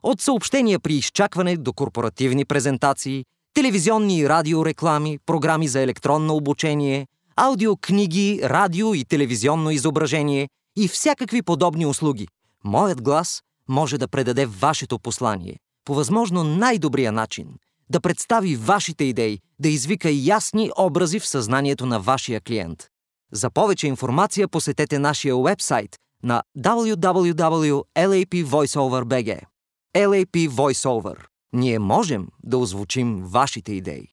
От съобщения при изчакване до корпоративни презентации, телевизионни и радиореклами, програми за електронно обучение, аудиокниги, радио и телевизионно изображение и всякакви подобни услуги. Моят глас може да предаде вашето послание по възможно най-добрия начин, да представи вашите идеи, да извика ясни образи в съзнанието на вашия клиент. За повече информация посетете нашия уебсайт на www.lapvoiceover.bg. LAP Voiceover. Ние можем да озвучим вашите идеи.